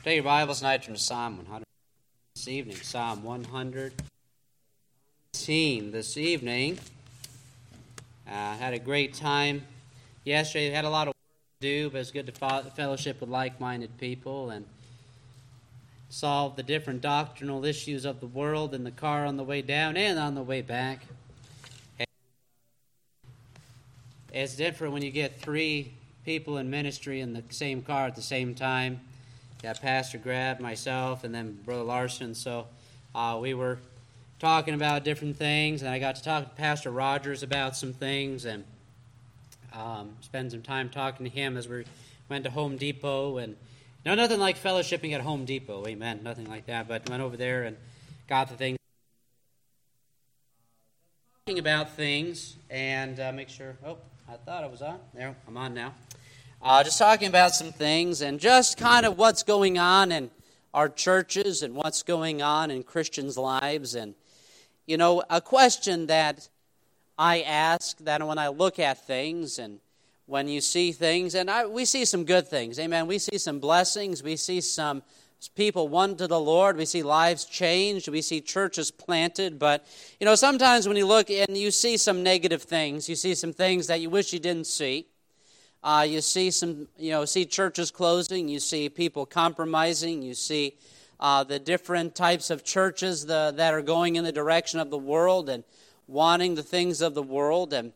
Take your Bibles tonight, turn to Psalm 100 this evening. Psalm 119 this evening. Had a great time yesterday. Had a lot of work to do, but it's good to fellowship with like-minded people and solve the different doctrinal issues of the world in the car on the way down and on the way back. It's different when you get three people in ministry in the same car at the same time. Got Pastor Grab, myself, and then Brother Larson. So we were talking about different things, and I got to talk to Pastor Rogers about some things, and spend some time talking to him as we went to Home Depot. And nothing like fellowshipping at Home Depot, amen, nothing like that. But went over there and got the things, talking about things, and make sure. Oh, I thought I was on. There, I'm on now. Just talking about some things and just kind of what's going on in our churches and what's going on in Christians' lives. And, a question that I ask that when I look at things and when you see things, and we see some good things, amen. We see some blessings. We see some people won to the Lord. We see lives changed. We see churches planted. But, sometimes when you look and you see some negative things, you see some things that you wish you didn't see. You see see churches closing. You see people compromising. You see the different types of churches that are going in the direction of the world and wanting the things of the world. And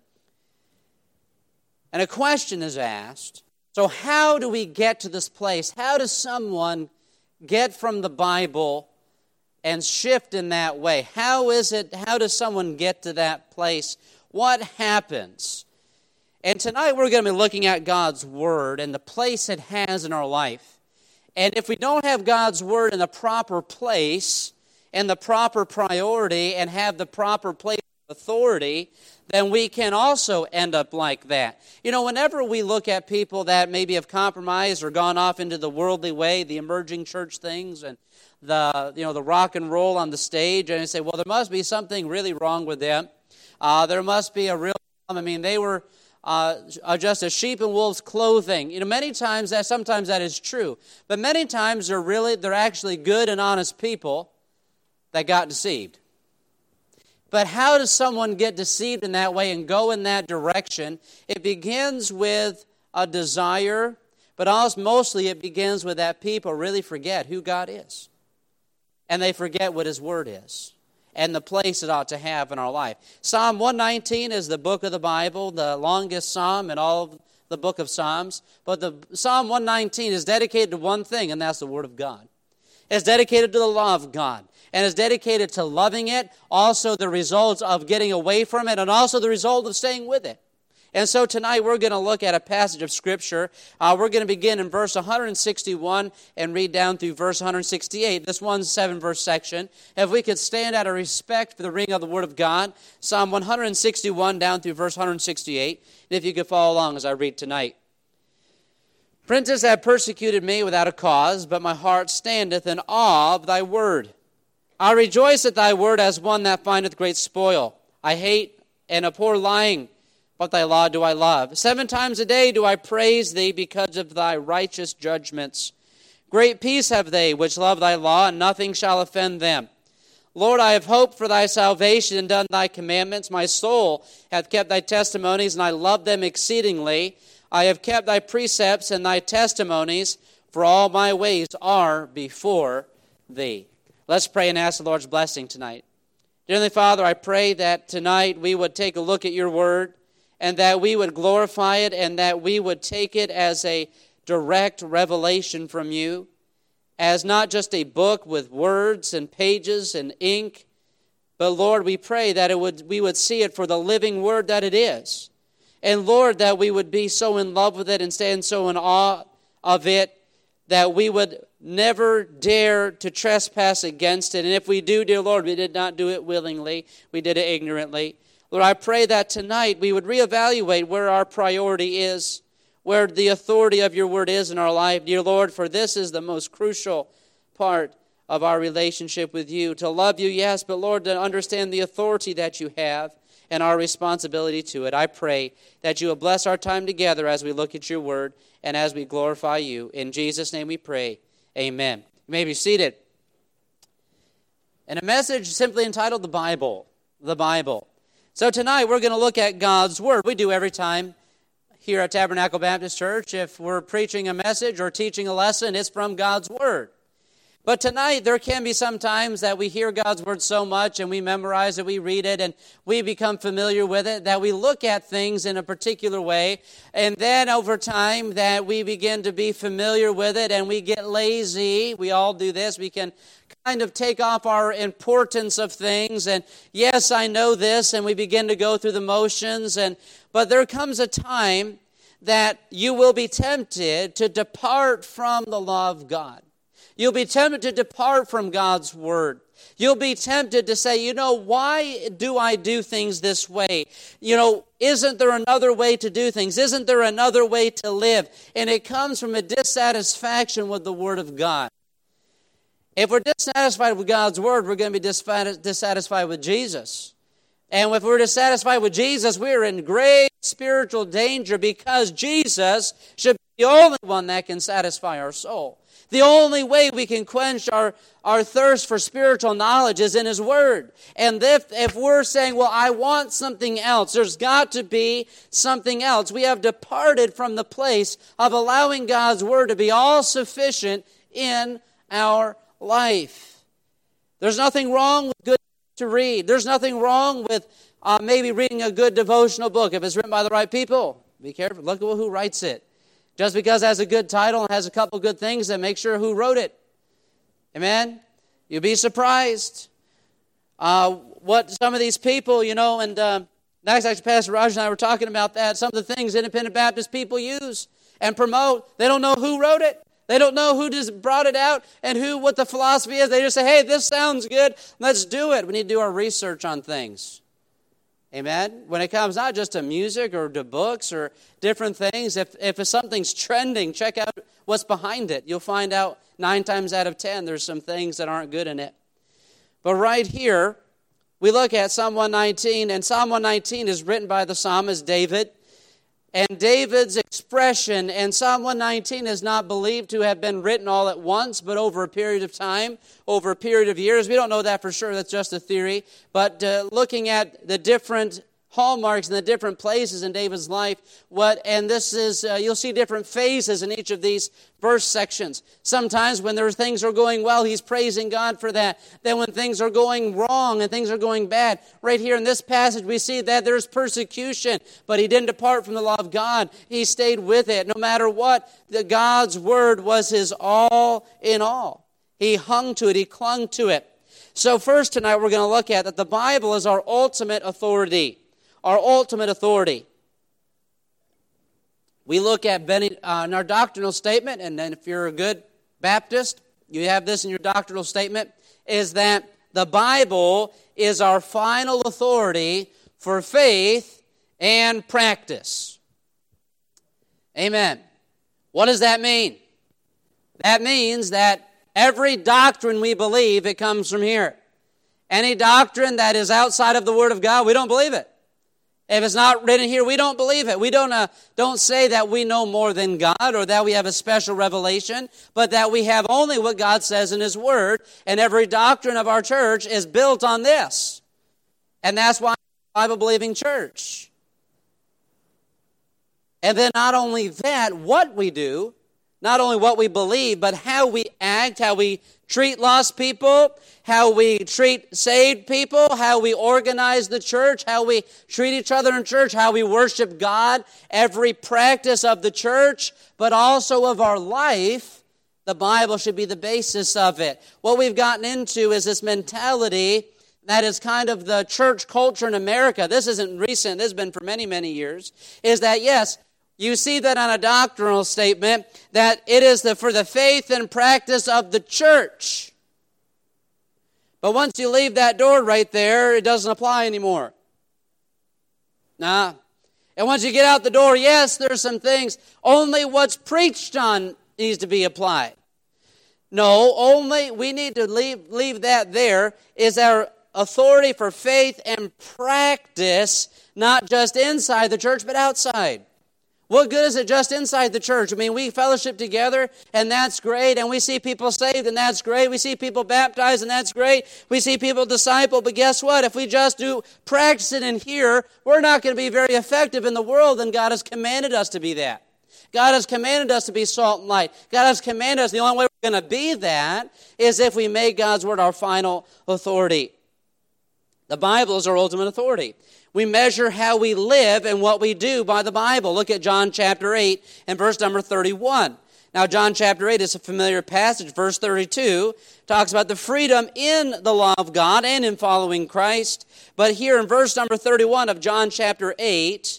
a question is asked, so how do we get to this place? How does someone get from the Bible and shift in that way? How does someone get to that place? What happens? And tonight we're going to be looking at God's Word and the place it has in our life. And if we don't have God's Word in the proper place and the proper priority and have the proper place of authority, then we can also end up like that. Whenever we look at people that maybe have compromised or gone off into the worldly way, the emerging church things and the rock and roll on the stage, and you say, well, there must be something really wrong with them. There must be a real problem. They were just a sheep in wolves' clothing. Sometimes that is true. But many times they're actually good and honest people that got deceived. But how does someone get deceived in that way and go in that direction? It begins with a desire, but also mostly it begins with that people really forget who God is. And they forget what His Word is and the place it ought to have in our life. Psalm 119 is the book of the Bible, the longest psalm in all of the book of Psalms. But the Psalm 119 is dedicated to one thing, and that's the Word of God. It's dedicated to the law of God, and it's dedicated to loving it, also the results of getting away from it, and also the result of staying with it. And so tonight we're going to look at a passage of Scripture. We're going to begin in verse 161 and read down through verse 168. This one 7-verse section. If we could stand out of respect for the reading of the Word of God, Psalm 161 down through verse 168. And if you could follow along as I read tonight. Princes have persecuted me without a cause, but my heart standeth in awe of thy word. I rejoice at thy word as one that findeth great spoil. I hate and abhor lying, but thy law do I love. 7 times a day do I praise thee because of thy righteous judgments. Great peace have they which love thy law, and nothing shall offend them. Lord, I have hoped for thy salvation and done thy commandments. My soul hath kept thy testimonies, and I love them exceedingly. I have kept thy precepts and thy testimonies, for all my ways are before thee. Let's pray and ask the Lord's blessing tonight. Dear Heavenly Father, I pray that tonight we would take a look at your word, and that we would glorify it, and that we would take it as a direct revelation from you, as not just a book with words and pages and ink, but Lord, we pray that we would see it for the living word that it is. And Lord, that we would be so in love with it and stand so in awe of it that we would never dare to trespass against it. And if we do, dear Lord, we did not do it willingly. We did it ignorantly. Lord, I pray that tonight we would reevaluate where our priority is, where the authority of your word is in our life, dear Lord, for this is the most crucial part of our relationship with you. To love you, yes, but Lord, to understand the authority that you have and our responsibility to it. I pray that you will bless our time together as we look at your word and as we glorify you. In Jesus' name we pray. Amen. You may be seated. And a message simply entitled The Bible. The Bible. So tonight we're going to look at God's Word. We do every time here at Tabernacle Baptist Church. If we're preaching a message or teaching a lesson, it's from God's Word. But tonight, there can be some times that we hear God's Word so much and we memorize it, we read it, and we become familiar with it, that we look at things in a particular way, and then over time that we begin to be familiar with it and we get lazy. We all do this. We can kind of take off our importance of things, and yes, I know this, and we begin to go through the motions, but there comes a time that you will be tempted to depart from the law of God. You'll be tempted to depart from God's Word. You'll be tempted to say, why do I do things this way? Isn't there another way to do things? Isn't there another way to live? And it comes from a dissatisfaction with the Word of God. If we're dissatisfied with God's Word, we're going to be dissatisfied with Jesus. And if we're dissatisfied with Jesus, we're in great spiritual danger, because Jesus should be the only one that can satisfy our soul. The only way we can quench our thirst for spiritual knowledge is in His Word. And if we're saying, well, I want something else, there's got to be something else. We have departed from the place of allowing God's Word to be all sufficient in our life. There's nothing wrong with good to read. There's nothing wrong with maybe reading a good devotional book if it's written by the right people. Be careful. Look at who writes it. Just because it has a good title and has a couple good things, then make sure who wrote it. Amen? You'll be surprised what some of these people, and next, actually, Pastor Roger and I were talking about that. Some of the things independent Baptist people use and promote, they don't know who wrote it. They don't know who just brought it out and what the philosophy is. They just say, hey, this sounds good. Let's do it. We need to do our research on things. Amen? When it comes not just to music or to books or different things, if something's trending, check out what's behind it. You'll find out 9 times out of 10 there's some things that aren't good in it. But right here, we look at Psalm 119, and Psalm 119 is written by the psalmist David. And David's expression, and Psalm 119 is not believed to have been written all at once, but over a period of time, over a period of years. We don't know that for sure. That's just a theory. But looking at the different hallmarks in the different places in David's life, and this is, you'll see different phases in each of these verse sections. Sometimes when things are going well, he's praising God for that. Then when things are going wrong and things are going bad, right here in this passage we see that there's persecution, but he didn't depart from the law of God. He stayed with it. No matter what, God's Word was his all in all. He hung to it. He clung to it. So first tonight we're going to look at that the Bible is our ultimate authority. Our ultimate authority. We look at in our doctrinal statement, and then if you're a good Baptist, you have this in your doctrinal statement, is that the Bible is our final authority for faith and practice. Amen. What does that mean? That means that every doctrine we believe, it comes from here. Any doctrine that is outside of the Word of God, we don't believe it. If it's not written here, we don't believe it. We don't say that we know more than God or that we have a special revelation, but that we have only what God says in His Word, and every doctrine of our church is built on this. And that's why we're a Bible-believing church. And then not only that, what we do, not only what we believe, but how we act, how we treat lost people, how we treat saved people, how we organize the church, how we treat each other in church, how we worship God, every practice of the church, but also of our life, the Bible should be the basis of it. What we've gotten into is this mentality that is kind of the church culture in America. This isn't recent, this has been for many, many years, is that yes, you see that on a doctrinal statement, that it is for the faith and practice of the church. But once you leave that door right there, it doesn't apply anymore. Nah. And once you get out the door, yes, there's some things, only what's preached on needs to be applied. No, only we need to leave that there is our authority for faith and practice, not just inside the church, but outside. What good is it just inside the church? I mean, we fellowship together, and that's great, and we see people saved, and that's great. We see people baptized, and that's great. We see people discipled, but guess what? If we just do practice it in here, we're not going to be very effective in the world, and God has commanded us to be that. God has commanded us to be salt and light. God has commanded us. The only way we're going to be that is if we make God's word our final authority. The Bible is our ultimate authority. We measure how we live and what we do by the Bible. Look at John chapter 8 and verse number 31. Now, John chapter 8 is a familiar passage. Verse 32 talks about the freedom in the law of God and in following Christ. But here in verse number 31 of John chapter 8,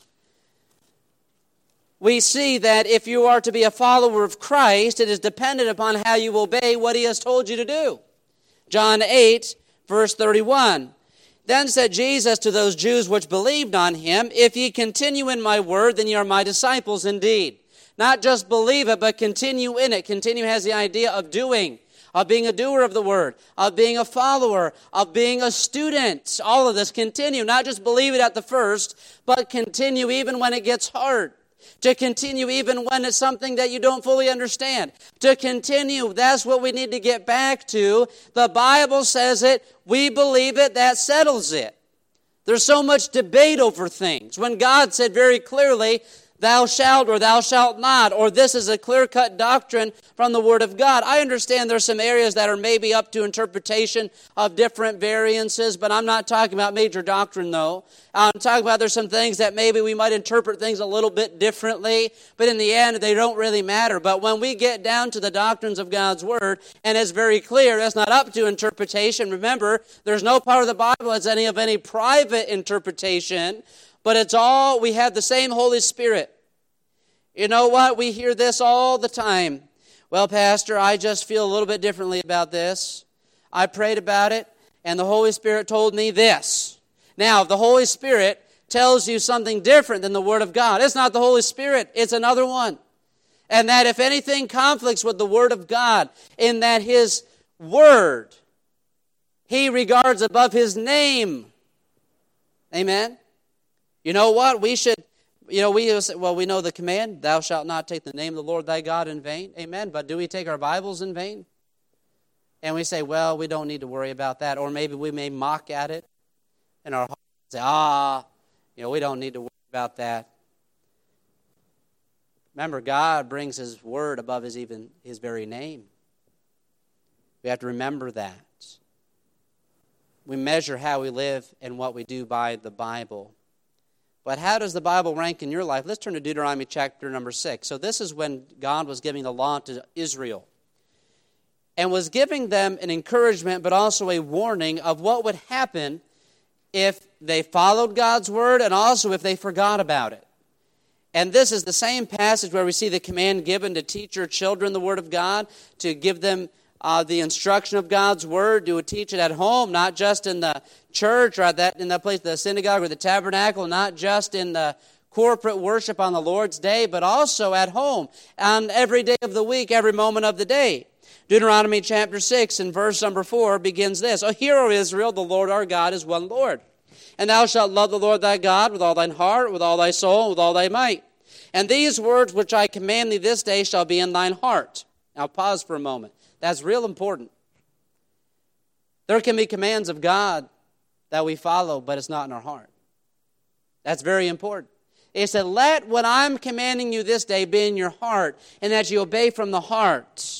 we see that if you are to be a follower of Christ, it is dependent upon how you obey what he has told you to do. John 8, verse 31. Then said Jesus to those Jews which believed on him, if ye continue in my word, then ye are my disciples indeed. Not just believe it, but continue in it. Continue has the idea of doing, of being a doer of the word, of being a follower, of being a student. All of this continue. Not just believe it at the first, but continue even when it gets hard. To continue even when it's something that you don't fully understand. To continue, that's what we need to get back to. The Bible says it, we believe it, that settles it. There's so much debate over things. When God said very clearly, thou shalt or thou shalt not, or this is a clear-cut doctrine from the Word of God. I understand there's some areas that are maybe up to interpretation of different variances, but I'm not talking about major doctrine, though. I'm talking about there's some things that maybe we might interpret things a little bit differently, but in the end, they don't really matter. But when we get down to the doctrines of God's Word, and it's very clear, that's not up to interpretation. Remember, there's no part of the Bible that's any private interpretation, but it's all, we have the same Holy Spirit. You know what? We hear this all the time. Well, Pastor, I just feel a little bit differently about this. I prayed about it, and the Holy Spirit told me this. Now, if the Holy Spirit tells you something different than the Word of God, it's not the Holy Spirit, it's another one. And that if anything conflicts with the Word of God, in that His Word, He regards above His name. Amen? You know what? We should, we know the command, thou shalt not take the name of the Lord thy God in vain. Amen. But do we take our Bibles in vain? And we say, well, we don't need to worry about that. Or maybe we may mock at it in our heart and say, we don't need to worry about that. Remember, God brings His word above His very name. We have to remember that. We measure how we live and what we do by the Bible. But how does the Bible rank in your life? Let's turn to Deuteronomy chapter number 6. So this is when God was giving the law to Israel and was giving them an encouragement but also a warning of what would happen if they followed God's word and also if they forgot about it. And this is the same passage where we see the command given to teach your children the word of God, to give them the instruction of God's word, to teach it at home, not just in the church or in that place, the synagogue or the tabernacle, not just in the corporate worship on the Lord's day, but also at home on every day of the week, every moment of the day. Deuteronomy chapter 6 and verse number 4 begins this. Hear, O Israel, the Lord our God is one Lord. And thou shalt love the Lord thy God with all thine heart, with all thy soul, with all thy might. And these words which I command thee this day shall be in thine heart. Now pause for a moment. That's real important. There can be commands of God that we follow, but it's not in our heart. That's very important. It said, let what I'm commanding you this day be in your heart, and that you obey from the heart.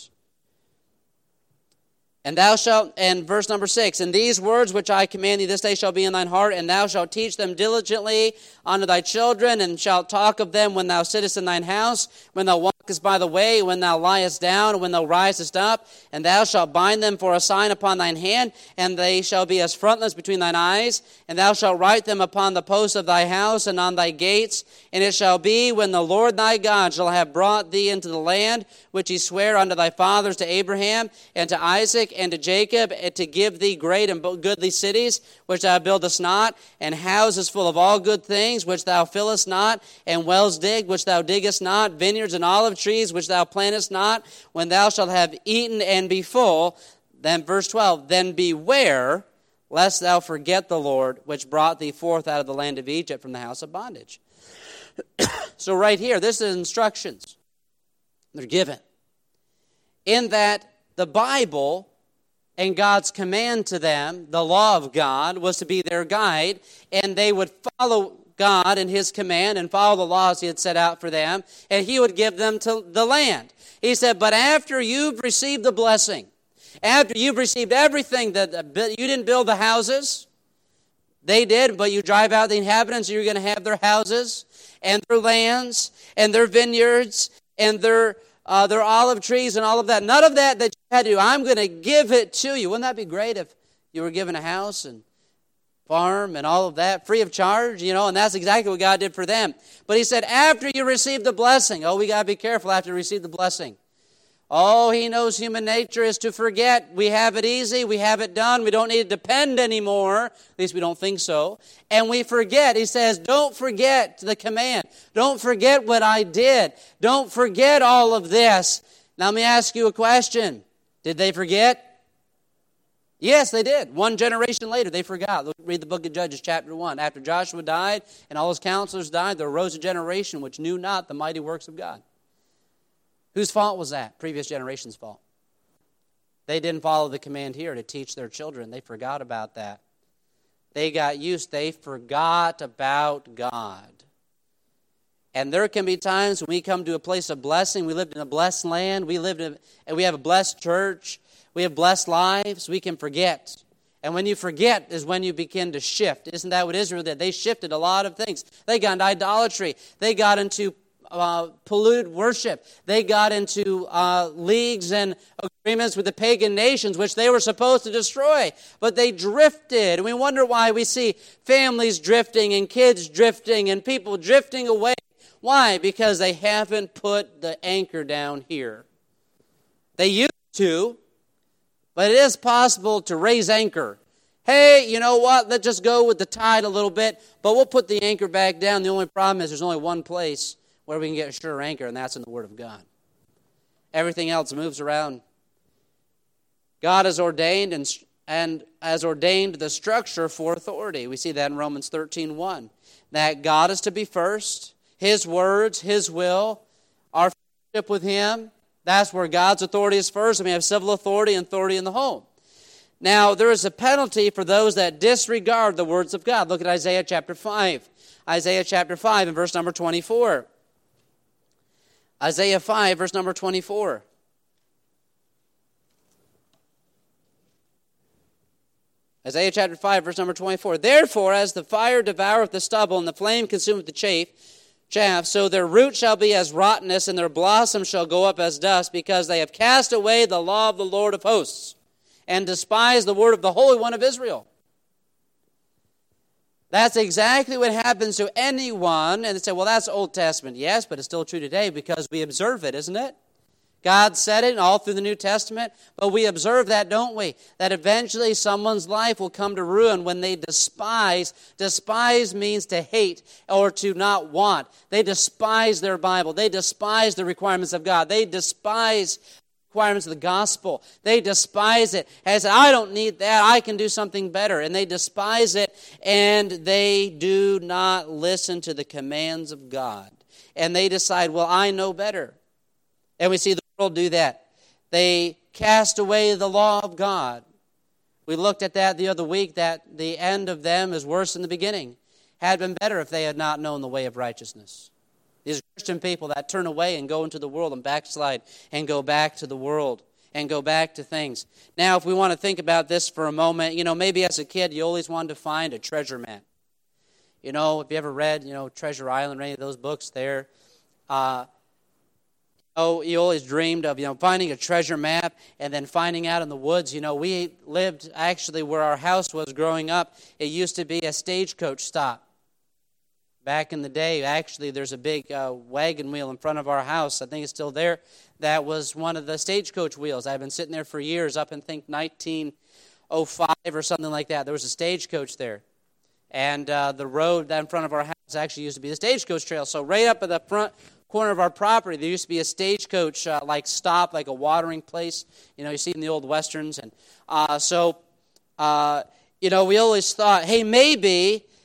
And thou shalt, and verse number 6, and these words which I command thee this day shall be in thine heart, and thou shalt teach them diligently unto thy children, and shalt talk of them when thou sittest in thine house, when thou walkest by the way, when thou liest down, when thou risest up, and thou shalt bind them for a sign upon thine hand, and they shall be as frontlets between thine eyes, and thou shalt write them upon the posts of thy house and on thy gates, and it shall be when the Lord thy God shall have brought thee into the land which he sware unto thy fathers, to Abraham, and to Isaac, and to Jacob, and to give thee great and goodly cities, which thou buildest not, and houses full of all good things, which thou fillest not, and wells digged, which thou diggest not, vineyards and olive trees, which thou plantest not, when thou shalt have eaten and be full. Then verse 12, then beware, lest thou forget the Lord, which brought thee forth out of the land of Egypt from the house of bondage. So right here, this is instructions. They're given. In that the Bible and God's command to them, the law of God, was to be their guide, and they would follow God and His command and follow the laws He had set out for them, and He would give them to the land. He said, but after you've received the blessing, after you've received everything, that you didn't build the houses, they did, but you drive out the inhabitants, you're going to have their houses and their lands and their vineyards and their olive trees and all of that. None of that you had to do. I'm going to give it to you. Wouldn't that be great if you were given a house and farm and all of that free of charge, and that's exactly what God did for them. But He said, after you receive the blessing, we got to be careful after you receive the blessing. He knows human nature is to forget. We have it easy. We have it done. We don't need to depend anymore. At least we don't think so. And we forget. He says, don't forget the command. Don't forget what I did. Don't forget all of this. Now let me ask you a question. Did they forget? Yes, they did. One generation later, they forgot. Read the book of Judges, chapter 1. After Joshua died and all his counselors died, there arose a generation which knew not the mighty works of God. Whose fault was that? Previous generation's fault. They didn't follow the command here to teach their children. They forgot about that. They forgot about God. And there can be times when we come to a place of blessing. We lived in a blessed land. We have a blessed church. We have blessed lives. We can forget. And when you forget is when you begin to shift. Isn't that what Israel did? They shifted a lot of things. They got into idolatry. They got into polluted worship. They got into leagues and agreements with the pagan nations, which they were supposed to destroy. But they drifted. And we wonder why we see families drifting and kids drifting and people drifting away. Why? Because they haven't put the anchor down here. They used to, but it is possible to raise anchor. Hey, you know what? Let's just go with the tide a little bit, but we'll put the anchor back down. The only problem is there's only one place where we can get a sure anchor, and that's in the Word of God. Everything else moves around. God has ordained and has ordained the structure for authority. We see that in Romans 13:1. That God is to be first, His words, His will, our fellowship with Him. That's where God's authority is first, and we have civil authority and authority in the home. Now, there is a penalty for those that disregard the words of God. Look at Isaiah chapter 5. Isaiah chapter 5 and verse number 24. Isaiah 5, verse number 24. Isaiah chapter 5, verse number 24. Therefore, as the fire devoureth the stubble, and the flame consumeth the chaff, so their root shall be as rottenness, and their blossom shall go up as dust, because they have cast away the law of the Lord of hosts, and despised the word of the Holy One of Israel. That's exactly what happens to anyone. And they say, well, that's Old Testament. Yes, but it's still true today because we observe it, isn't it? God said it all through the New Testament, but we observe that, don't we? That eventually someone's life will come to ruin when they despise. Despise means to hate or to not want. They despise their Bible. They despise the requirements of God. They despise requirements of the gospel. They despise it. And say, I don't need that. I can do something better. And they despise it, and they do not listen to the commands of God. And they decide, well, I know better. And we see the world do that. They cast away the law of God. We looked at that the other week, that the end of them is worse than the beginning. Had been better if they had not known the way of righteousness. These Christian people that turn away and go into the world and backslide and go back to the world and go back to things. Now, if we want to think about this for a moment, maybe as a kid you always wanted to find a treasure map. If you ever read, Treasure Island or any of those books there, you always dreamed of, finding a treasure map and then finding out in the woods. We lived actually where our house was growing up. It used to be a stagecoach stop. Back in the day, actually, there's a big wagon wheel in front of our house. I think it's still there. That was one of the stagecoach wheels. I've been sitting there for years, up in, 1905 or something like that. There was a stagecoach there. And the road in front of our house actually used to be the stagecoach trail. So right up at the front corner of our property, there used to be a stagecoach stop, like a watering place. You see in the old westerns. And we always thought, hey, maybe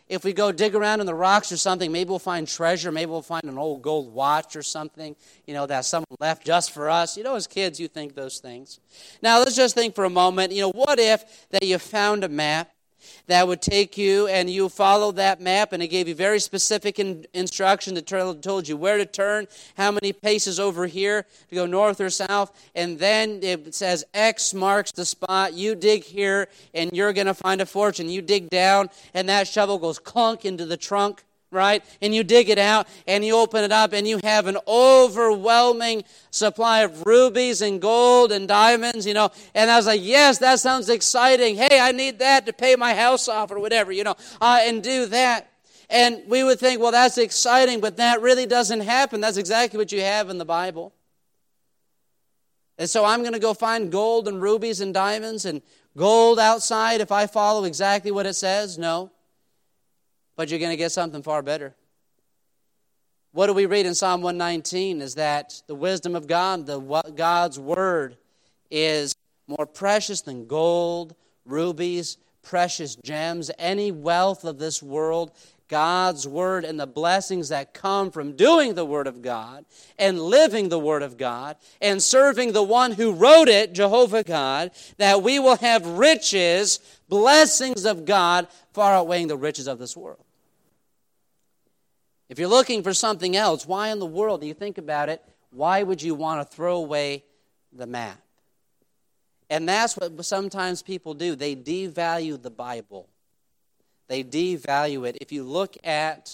if we go dig around in the rocks or something, maybe we'll find treasure. Maybe we'll find an old gold watch or something, that someone left just for us. As kids, you think those things. Now, let's just think for a moment, what if that you found a map that would take you and you followed that map and it gave you very specific instruction that told you where to turn, how many paces over here to go north or south, and then it says X marks the spot, you dig here and you're going to find a fortune. You dig down and that shovel goes clunk into the trunk, right? And you dig it out and you open it up and you have an overwhelming supply of rubies and gold and diamonds, And I was like, yes, that sounds exciting. Hey, I need that to pay my house off or whatever, and do that. And we would think, well, that's exciting, but that really doesn't happen. That's exactly what you have in the Bible. And so I'm going to go find gold and rubies and diamonds and gold outside if I follow exactly what it says? No. But you're going to get something far better. What do we read in Psalm 119 is that the wisdom of God, God's word, is more precious than gold, rubies, precious gems, any wealth of this world. God's word and the blessings that come from doing the word of God and living the word of God and serving the one who wrote it, Jehovah God, that we will have riches, blessings of God far outweighing the riches of this world. If you're looking for something else, why in the world, do you think about it, why would you want to throw away the map? And that's what sometimes people do. They devalue the Bible. They devalue it. If you look at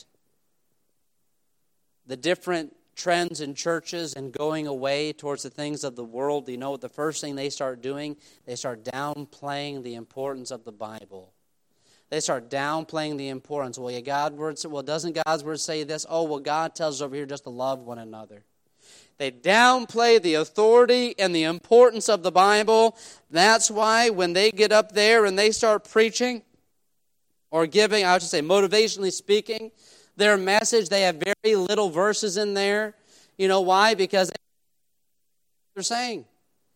the different trends in churches and going away towards the things of the world, you know what the first thing they start doing? They start downplaying the importance of the Bible. They start downplaying the importance. Well, doesn't God's word say this? Oh, well, God tells us over here just to love one another. They downplay the authority and the importance of the Bible. That's why when they get up there and they start preaching or giving, I should say motivationally speaking, their message, they have very little verses in there. You know why? Because they're saying.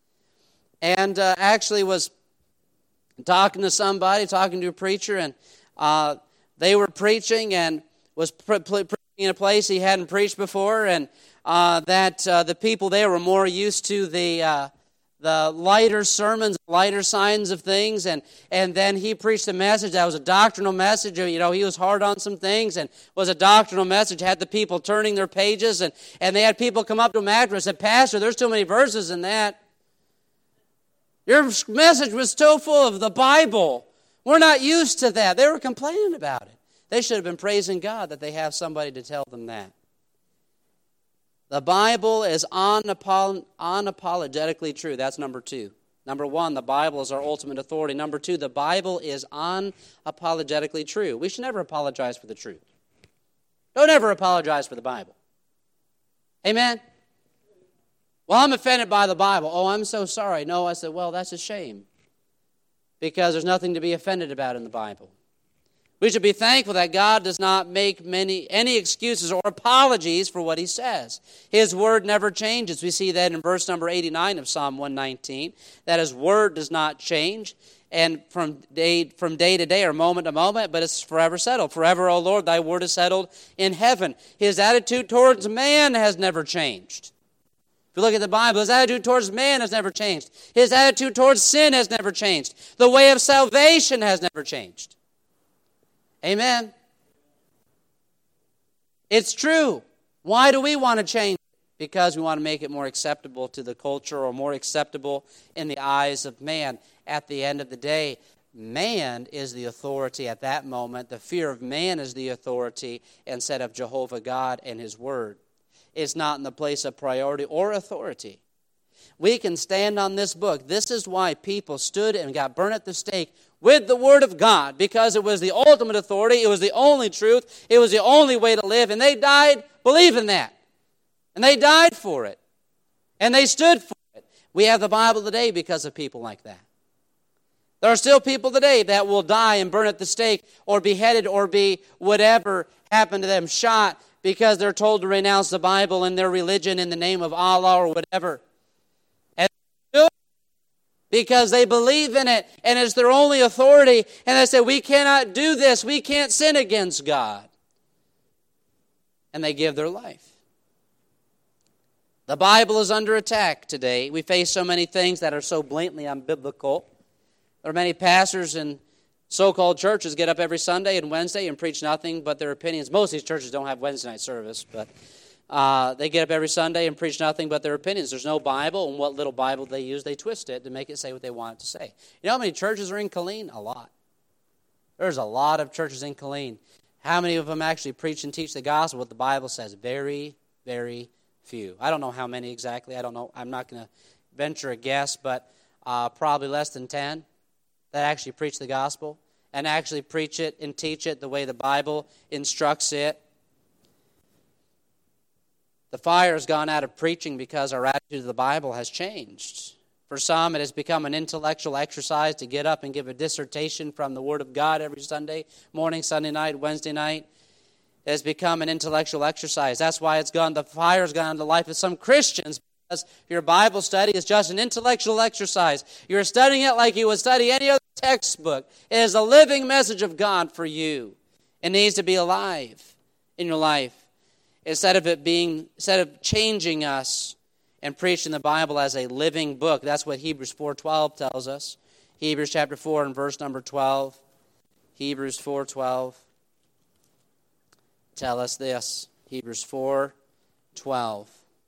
And actually was talking to a preacher, and they were preaching and was preaching in a place he hadn't preached before, and that the people there were more used to the lighter sermons, lighter signs of things, and then he preached a message that was a doctrinal message. He was hard on some things and was a doctrinal message, had the people turning their pages, and they had people come up to him after and said, Pastor, there's too many verses in that. Your message was so full of the Bible. We're not used to that. They were complaining about it. They should have been praising God that they have somebody to tell them that. The Bible is unapologetically true. That's number 2. Number 1, the Bible is our ultimate authority. Number 2, the Bible is unapologetically true. We should never apologize for the truth. Don't ever apologize for the Bible. Amen? Well, I'm offended by the Bible. Oh, I'm so sorry. No, I said, well, that's a shame. Because there's nothing to be offended about in the Bible. We should be thankful that God does not make any excuses or apologies for what He says. His word never changes. We see that in verse number 89 of Psalm 119, that His word does not change, and from day to day or moment to moment, but it's forever settled. Forever, O Lord, Thy word is settled in heaven. His attitude towards man has never changed. If you look at the Bible, His attitude towards man has never changed. His attitude towards sin has never changed. The way of salvation has never changed. Amen. It's true. Why do we want to change it? Because we want to make it more acceptable to the culture or more acceptable in the eyes of man. At the end of the day, man is the authority at that moment. The fear of man is the authority instead of Jehovah God and His word. It's not in the place of priority or authority. We can stand on this book. This is why people stood and got burned at the stake with the Word of God, because it was the ultimate authority, it was the only truth, it was the only way to live, and they died believing that. And they died for it. And they stood for it. We have the Bible today because of people like that. There are still people today that will die and burn at the stake or beheaded or be whatever happened to them, shot, because they're told to renounce the Bible and their religion in the name of Allah or whatever. because they believe in it and it's their only authority. And they say, we cannot do this. We can't sin against God. And they give their life. The Bible is under attack today. We face so many things that are so blatantly unbiblical. There are many pastors and so-called churches get up every Sunday and Wednesday and preach nothing but their opinions. Most of these churches don't have Wednesday night service, but they get up every Sunday and preach nothing but their opinions. There's no Bible, and what little Bible they use, they twist it to make it say what they want it to say. You know how many churches are in Killeen? A lot. There's a lot of churches in Killeen. How many of them actually preach and teach the gospel, what the Bible says? Very, very few. I don't know how many exactly. I don't know. I'm not going to venture a guess, but probably less than 10 that actually preach the gospel and actually preach it and teach it the way the Bible instructs it. The fire has gone out of preaching because our attitude to the Bible has changed. For some, it has become an intellectual exercise to get up and give a dissertation from the Word of God every Sunday morning, Sunday night, Wednesday night. It has become an intellectual exercise. That's why the fire has gone into the life of some Christians, because your Bible study is just an intellectual exercise. You're studying it like you would study any other textbook. It is a living message of God for you. It needs to be alive in your life. Instead of changing us and preaching the Bible as a living book. That's what Hebrews 4:12 tells us. Hebrews chapter 4 and verse number 12. Hebrews 4:12 tell us this. Hebrews 4:12.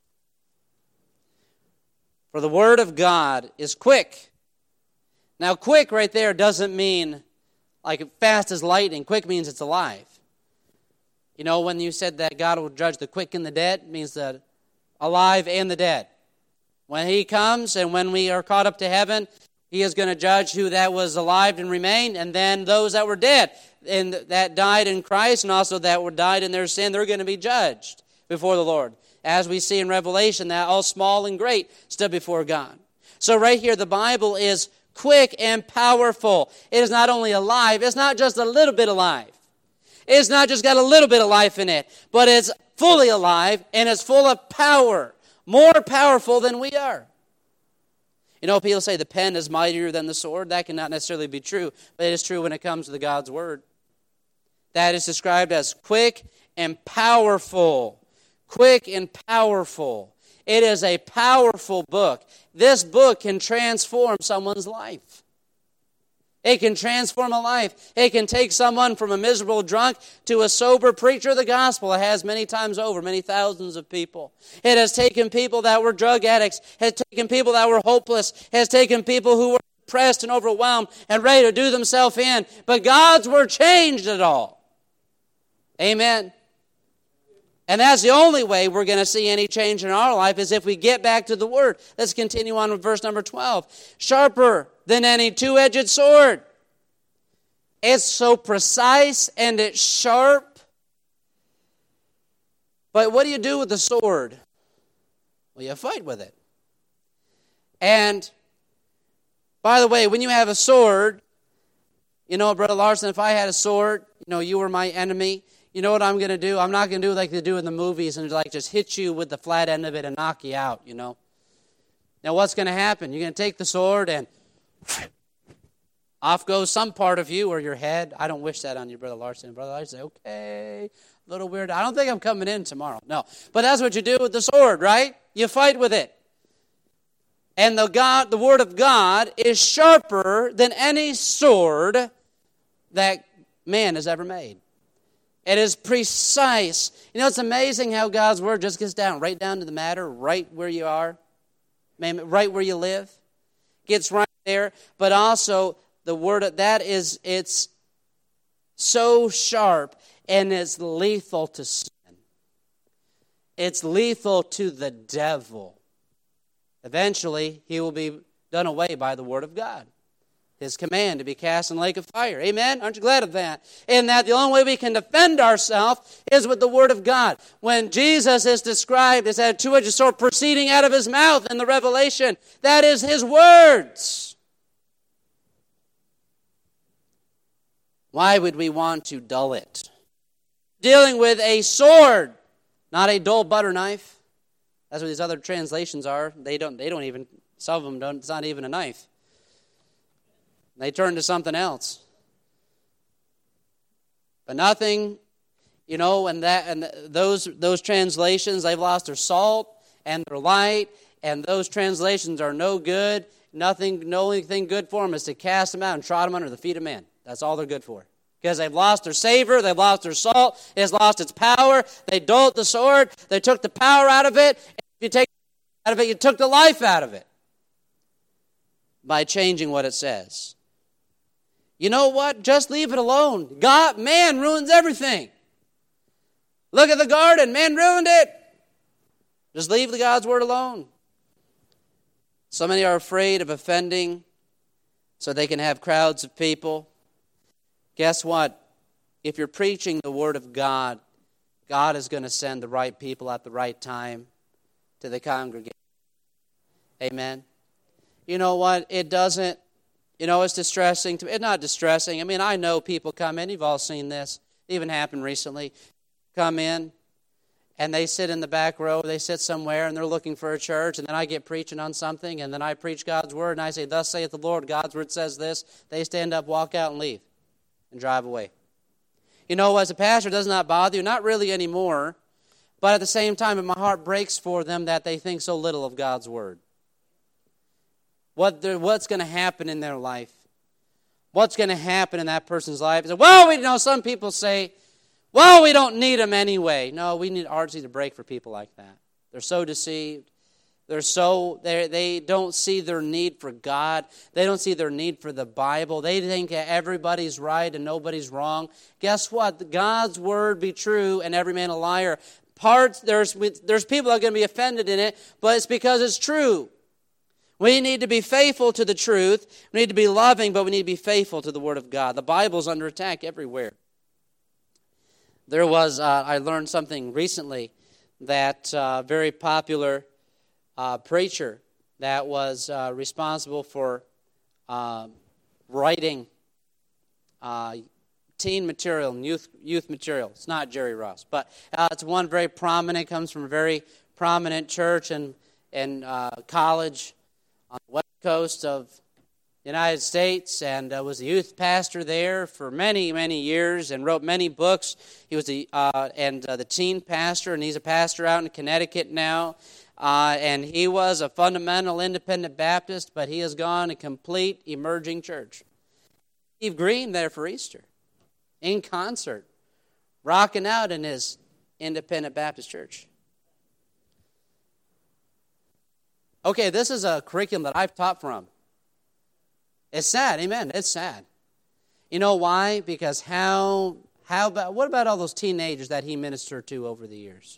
For the word of God is quick. Now, quick right there doesn't mean like fast as lightning. Quick means it's alive. You know, when you said that God will judge the quick and the dead, it means the alive and the dead. When He comes and when we are caught up to heaven, He is going to judge who that was alive and remained, and then those that were dead and that died in Christ and also that were died in their sin, they're going to be judged before the Lord. As we see in Revelation, that all small and great stood before God. So right here, the Bible is quick and powerful. It is not only alive, it's not just a little bit alive. It's not just got a little bit of life in it, but it's fully alive and it's full of power, more powerful than we are. You know, people say the pen is mightier than the sword. That cannot necessarily be true, but it is true when it comes to the God's Word. That is described as quick and powerful. Quick and powerful. It is a powerful book. This book can transform someone's life. It can transform a life. It can take someone from a miserable drunk to a sober preacher of the gospel. It has many times over, many thousands of people. It has taken people that were drug addicts. It has taken people that were hopeless. It has taken people who were depressed and overwhelmed and ready to do themselves in. But God's Word changed it all. Amen. And that's the only way we're going to see any change in our life is if we get back to the Word. Let's continue on with verse number 12. Sharper than any two-edged sword. It's so precise and it's sharp. But what do you do with the sword? Well, you fight with it. And, by the way, when you have a sword, you know, Brother Larson, if I had a sword, you know, you were my enemy, you know what I'm going to do? I'm not going to do like they do in the movies and like just hit you with the flat end of it and knock you out, you know. Now what's going to happen? You're going to take the sword and off goes some part of you or your head. I don't wish that on you, Brother Larson. Brother Larson say, okay, a little weird. I don't think I'm coming in tomorrow. No, but that's what you do with the sword, right? You fight with it. And the Word of God is sharper than any sword that man has ever made. It is precise. You know, it's amazing how God's Word just gets right down to the matter, right where you are, right where you live. Gets right there. But also, the Word, it's so sharp and it's lethal to sin. It's lethal to the devil. Eventually, he will be done away by the Word of God. His command to be cast in the lake of fire. Amen? Aren't you glad of that? And that the only way we can defend ourselves is with the Word of God. When Jesus is described as a two-edged sword proceeding out of His mouth in the Revelation, that is His words. Why would we want to dull it? Dealing with a sword, not a dull butter knife. That's what these other translations are. They don't even, some of them don't, it's not even a knife. They turn to something else. But nothing, and those translations, they've lost their salt and their light, and those translations are no good. No only thing good for them is to cast them out and trot them under the feet of men. That's all they're good for. Because they've lost their savor, they've lost their salt, it has lost its power. They dulled the sword, they took the power out of it. And if you take it out of it, you took the life out of it by changing what it says. You know what? Just leave it alone. Man ruins everything. Look at the garden. Man ruined it. Just leave the God's word alone. So many are afraid of offending so they can have crowds of people. Guess what? If you're preaching the word of God, God is going to send the right people at the right time to the congregation. Amen. You know what? It doesn't, it's distressing. It's not distressing. I mean, I know people come in. You've all seen this. It even happened recently. Come in, and they sit in the back row. They sit somewhere, and they're looking for a church. And then I get preaching on something, and then I preach God's word, and I say, "Thus saith the Lord." God's word says this. They stand up, walk out, and leave, and drive away. As a pastor, it does not bother you. Not really anymore. But at the same time, my heart breaks for them that they think so little of God's word. What's going to happen in their life? What's going to happen in that person's life? Some people say, we don't need them anyway. No, we need urgency to break for people like that. They're so deceived. They don't see their need for God. They don't see their need for the Bible. They think everybody's right and nobody's wrong. Guess what? God's word be true and every man a liar. There's people that are going to be offended in it, but it's because it's true. We need to be faithful to the truth. We need to be loving, but we need to be faithful to the Word of God. The Bible's under attack everywhere. I learned something recently that very popular preacher that was responsible for writing teen material and youth material. It's not Jerry Ross, but it's one very prominent, comes from a very prominent church and college on the west coast of the United States, and was a youth pastor there for many, many years and wrote many books. He was the teen pastor, and he's a pastor out in Connecticut now. And he was a fundamental independent Baptist, but he has gone a complete emerging church. Steve Green there for Easter, in concert, rocking out in his independent Baptist church. Okay, this is a curriculum that I've taught from. It's sad, amen. It's sad. You know why? Because what about all those teenagers that he ministered to over the years?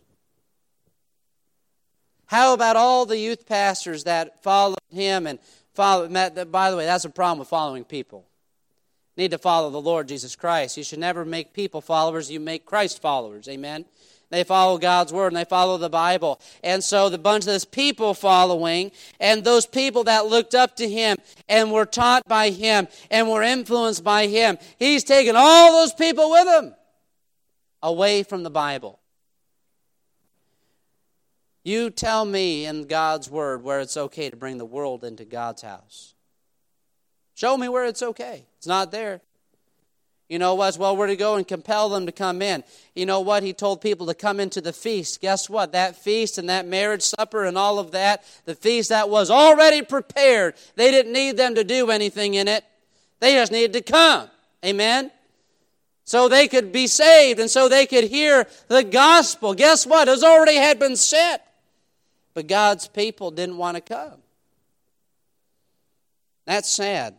How about all the youth pastors that followed him and followed? By the way, that's a problem with following people. You need to follow the Lord Jesus Christ. You should never make people followers. You make Christ followers. Amen. They follow God's word and they follow the Bible. And so the bunch of this people following, and those people that looked up to him and were taught by him and were influenced by him, he's taken all those people with him away from the Bible. You tell me in God's word where it's okay to bring the world into God's house. Show me where it's okay. It's not there. You know what? Well, we're to go and compel them to come in. You know what? He told people to come into the feast. Guess what? That feast and that marriage supper and all of that, the feast that was already prepared, they didn't need them to do anything in it. They just needed to come. Amen? So they could be saved and so they could hear the gospel. Guess what? It already had been set. But God's people didn't want to come. That's sad.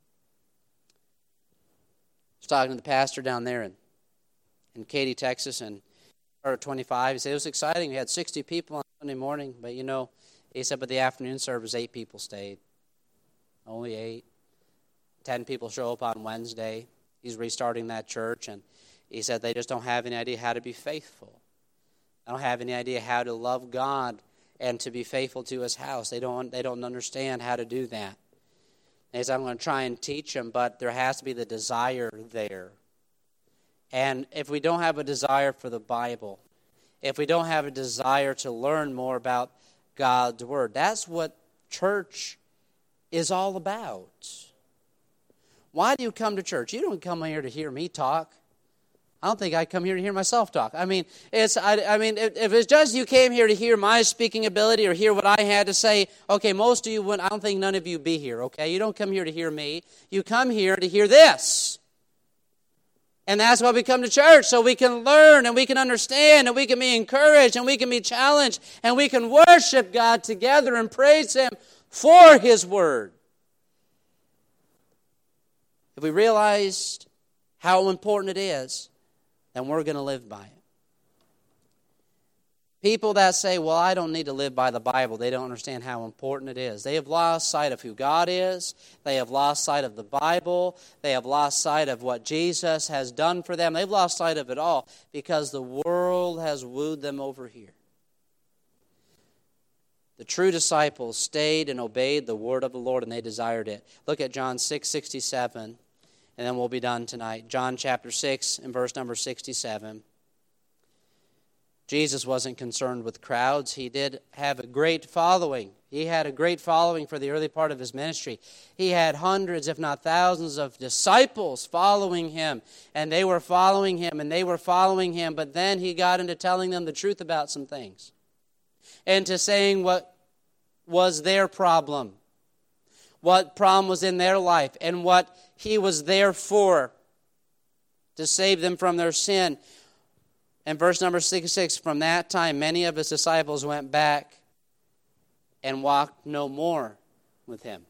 I was talking to the pastor down there in Katy, Texas, and 25. He said it was exciting. We had 60 people on Sunday morning, but he said, but the afternoon service, 8 people stayed. Only 8. 10 people show up on Wednesday. He's restarting that church, and he said they just don't have any idea how to be faithful. They don't have any idea how to love God and to be faithful to his house. They don't understand how to do that. And he said, I'm going to try and teach them, but there has to be the desire there. And if we don't have a desire for the Bible, if we don't have a desire to learn more about God's word, that's what church is all about. why do you come to church? You don't come here to hear me talk. I don't think I come here to hear myself talk. I mean, if it's just you came here to hear my speaking ability or hear what I had to say, okay, most of you wouldn't. I don't think none of you be here, okay? You don't come here to hear me. You come here to hear this. And that's why we come to church, so we can learn and we can understand and we can be encouraged and we can be challenged and we can worship God together and praise Him for His Word. If we realized how important it is, then we're going to live by it. People that say, well, I don't need to live by the Bible, they don't understand how important it is. They have lost sight of who God is. They have lost sight of the Bible. They have lost sight of what Jesus has done for them. They've lost sight of it all because the world has wooed them over here. The true disciples stayed and obeyed the word of the Lord, and they desired it. Look at John 6:67, and then we'll be done tonight. John chapter 6 and verse number 67. Jesus wasn't concerned with crowds. He did have a great following. He had a great following for the early part of His ministry. He had hundreds, if not thousands, of disciples following Him. And they were following Him, and they were following Him. But then He got into telling them the truth about some things. And to saying what was their problem. What problem was in their life. And what He was there for. To save them from their sin. And verse number 66, from that time many of His disciples went back and walked no more with Him.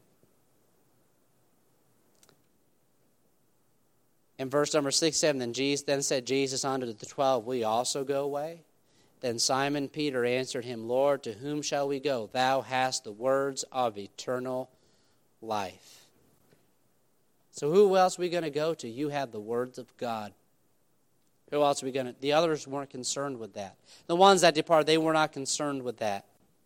In verse number 67, then said Jesus unto the 12, will ye also go away? Then Simon Peter answered Him, Lord, to whom shall we go? Thou hast the words of eternal life. So who else are we going to go to? You have the words of God. Who else are we going to? The others weren't concerned with that. The ones that departed, they were not concerned with that.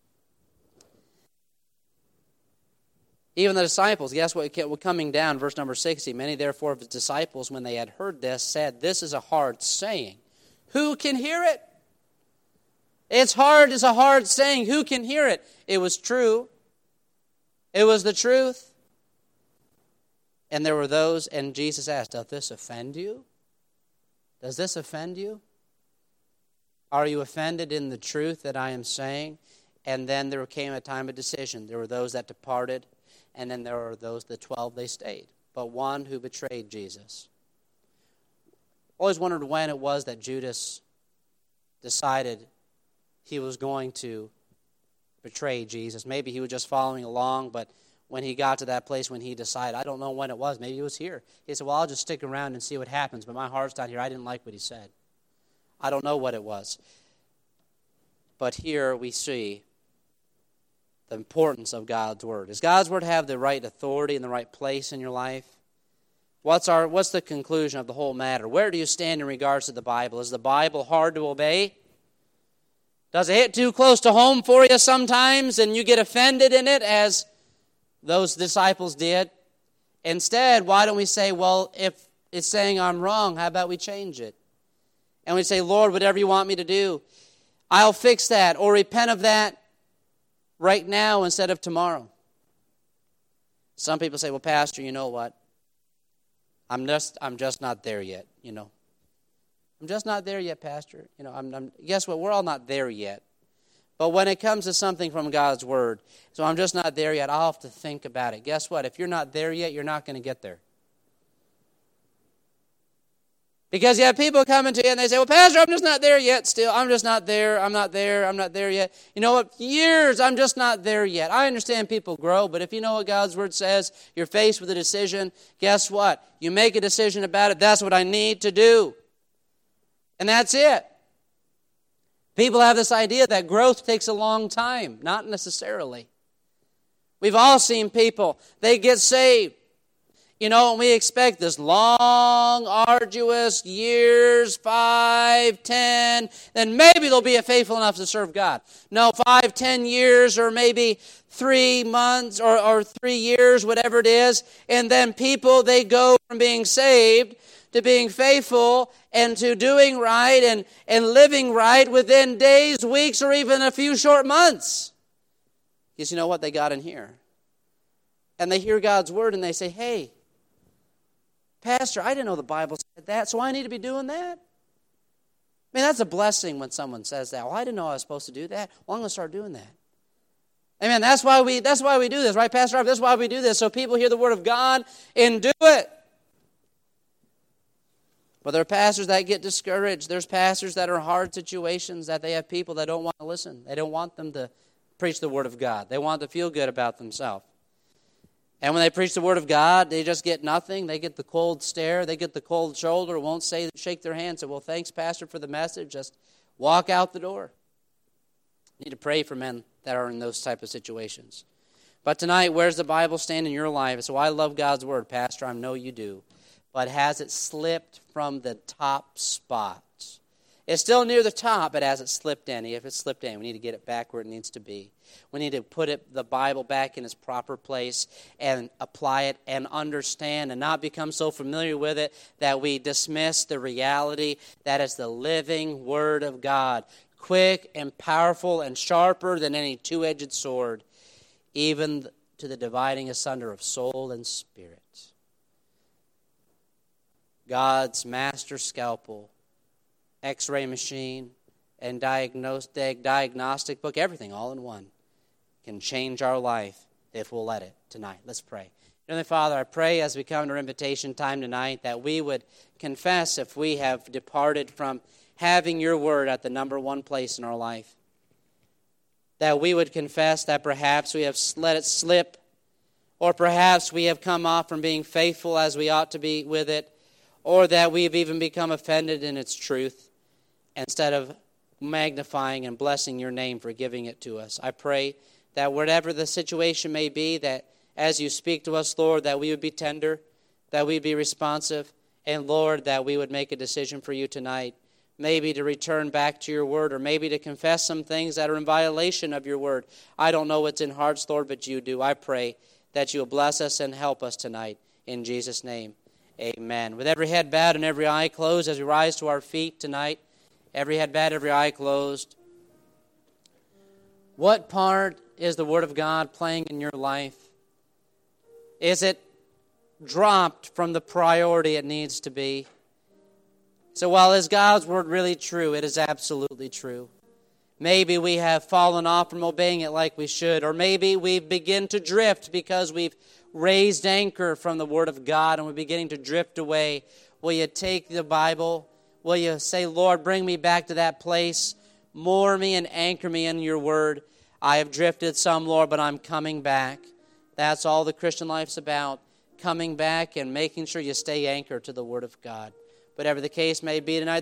Even the disciples, guess what? Coming down, verse number 60, many therefore of His disciples, when they had heard this, said, this is a hard saying. Who can hear it? It's hard, it's a hard saying. Who can hear it? It was true. It was the truth. And there were those, and Jesus asked, doth this offend you? Does this offend you? Are you offended in the truth that I am saying? And then there came a time of decision. There were those that departed, and then there were those, the 12, they stayed. But one who betrayed Jesus. Always wondered when it was that Judas decided he was going to betray Jesus. Maybe he was just following along, but when he got to that place when he decided, I don't know when it was, maybe it was here. He said, well, I'll just stick around and see what happens, but my heart's not here. I didn't like what he said. I don't know what it was. But here we see the importance of God's Word. Does God's Word have the right authority and the right place in your life? What's the conclusion of the whole matter? Where do you stand in regards to the Bible? Is the Bible hard to obey? Does it hit too close to home for you sometimes and you get offended in it as those disciples did? Instead, why don't we say, well, if it's saying I'm wrong, how about we change it? And we say, Lord, whatever you want me to do, I'll fix that or repent of that right now instead of tomorrow. Some people say, well, Pastor, you know what? I'm just not there yet, you know. I'm just not there yet, Pastor. You know, guess what? We're all not there yet. But when it comes to something from God's Word, so I'm just not there yet, I'll have to think about it. Guess what? If you're not there yet, you're not going to get there. Because you have people coming to you and they say, well, Pastor, I'm just not there yet still. I'm just not there. I'm not there yet. You know what? Years, I'm just not there yet. I understand people grow, but if you know what God's Word says, you're faced with a decision, guess what? You make a decision about it. That's what I need to do. And that's it. People have this idea that growth takes a long time. Not necessarily. We've all seen people, they get saved. You know, and we expect this long, arduous years, 5, 10, then maybe they'll be faithful enough to serve God. No, 5, 10 years or maybe 3 months or 3 years, whatever it is. And then people, they go from being saved to being faithful and to doing right and living right within days, weeks, or even a few short months. Because you know what? They got in here. And they hear God's Word and they say, hey, Pastor, I didn't know the Bible said that, so I need to be doing that. I mean, that's a blessing when someone says that. Well, I didn't know I was supposed to do that. Well, I'm going to start doing that. Amen. That's why we do this, right, Pastor? That's why we do this, so people hear the Word of God and do it. But there are pastors that get discouraged. There's pastors that are in hard situations that they have people that don't want to listen. They don't want them to preach the Word of God. They want to feel good about themselves. And when they preach the Word of God, they just get nothing. They get the cold stare. They get the cold shoulder. Won't shake their hand. Say, well, thanks, Pastor, for the message. Just walk out the door. You need to pray for men that are in those type of situations. But tonight, where's the Bible stand in your life? So I love God's Word, Pastor. I know you do. But has it slipped from the top spot? It's still near the top, but has it slipped any? If it's slipped any, we need to get it back where it needs to be. We need to put the Bible back in its proper place and apply it and understand and not become so familiar with it that we dismiss the reality that is the living Word of God, quick and powerful and sharper than any two-edged sword, even to the dividing asunder of soul and spirit. God's master scalpel, X-ray machine, and diagnostic book, everything all in one, can change our life if we'll let it tonight. Let's pray. Heavenly Father, I pray as we come to our invitation time tonight that we would confess if we have departed from having your word at the number one place in our life. That we would confess that perhaps we have let it slip, or perhaps we have come off from being faithful as we ought to be with it, or that we have even become offended in its truth instead of magnifying and blessing your name for giving it to us. I pray that whatever the situation may be, that as you speak to us, Lord, that we would be tender, that we would be responsive, and Lord, that we would make a decision for you tonight, maybe to return back to your word, or maybe to confess some things that are in violation of your word. I don't know what's in hearts, Lord, but you do. I pray that you will bless us and help us tonight. In Jesus' name, amen. With every head bowed and every eye closed as we rise to our feet tonight, every head bowed, every eye closed. What part is the Word of God playing in your life? Is it dropped from the priority it needs to be? So while is God's Word really true? It is absolutely true. Maybe we have fallen off from obeying it like we should, or maybe we begin to drift because we've raised anchor from the Word of God and we're beginning to drift away. Will you take the Bible? Will you say, Lord, bring me back to that place, moor me and anchor me in your Word? I have drifted some, Lord, but I'm coming back. That's all the Christian life's about, coming back and making sure you stay anchored to the Word of God. Whatever the case may be tonight,